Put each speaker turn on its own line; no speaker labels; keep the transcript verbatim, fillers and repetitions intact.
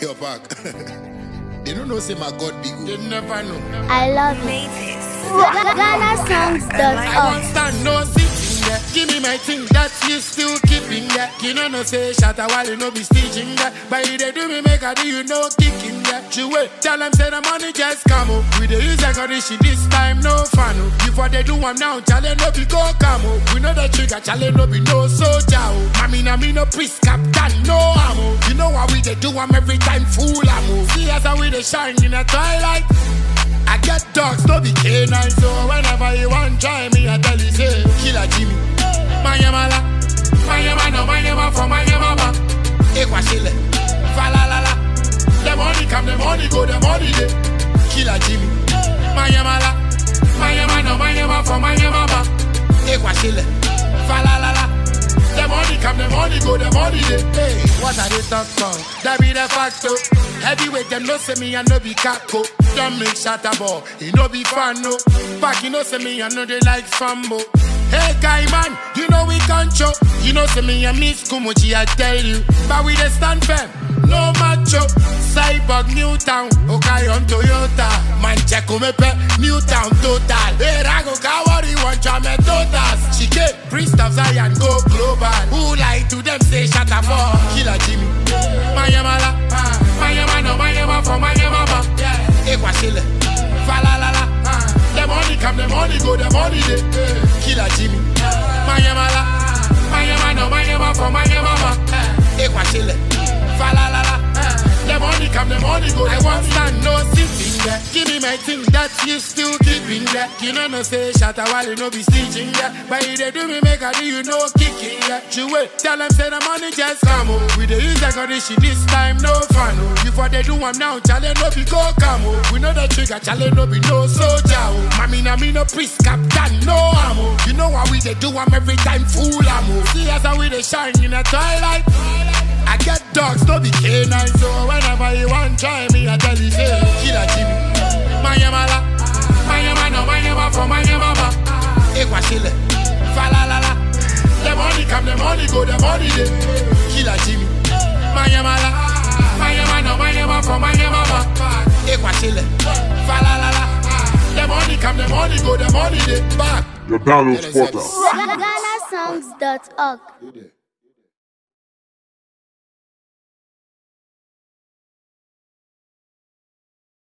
Your back. They don't know say my God big. They never know.
I love it. Ghana songs dot
I won't stand no sitting there. Give me my thing that you still keeping there. You know no say shatter while you no be stitching there. But if they do me make a do you know kicking there. You wait, tell them say the money just come up. We the use I got this shit this time no fun. Before they do I'm now challenge no be go come up. We know the trigger challenge no be no soldier. Mami na me no priest captain no ammo. You know how we they do I'm every time fool ammo. See as how we they shine in the twilight. I get dogs, no be canine, so whenever you want try me, I tell you say, Killer Jimmy. Mayamala, Mayamano, Mayama for Mayamama. Ekwa shile, falalala. The money come, the money go, the money dey. Killer Jimmy. Mayamala, Mayamano, Mayama for Mayamama. Ekwa shile, falalala. The money come, the money go, the money dey. Hey, what are they talk about? That be the facto. Heavyweight them no say me and no be capo. Don't make shatter ball, it no be fun no. Back you know say me and no they like fambo. Hey guy man, you know we control. You know say me and Miss Kumuchi I tell you. But we dey stand firm, no macho. Cyborg Newtown, okay on Toyota. Man check me pe Newtown total. Hey Rago Kawari want to me totas. She get priest of Zion go global. Who like to them say shatter ball? Killer Jimmy. Mayamala, Mayama no Mayama for Mayama. Ekwa shile, falalala. The money come, the money go, the money dey. Killer Jimmy. Mayamala, Mayama no Mayama for Mayama. Ekwa shile, falalala. The money come, the money go. I won't stand no sitting there. Give me my thing that you still keeping there. You know no say shatter while you no be stitching there. But if they do me make a do you know kicking there. You wait, tell them say the money just come up. We the use I got this shit this time no fun. Before they do I'm now challenge no be go come up. We know the trigger challenge no be no soldier. Mami na me no priest captain no ammo. You know how we they do I'm every time fool ammo. See as how we they shine in the twilight. I get dogs, no be canine, so whenever you want try me, I tell you say, Killer Jimmy. Mayamala, Mayama no Mayama for Mayama. Ekwa shile, falalala. The money come, the money go, the money dey. Killer Jimmy. Mayamala, Mayama no Mayama for Mayama. Ekwa shile, falalala. The money come, the money go, the money dey. Back.
Your download spotter.
Ghana songs dot org.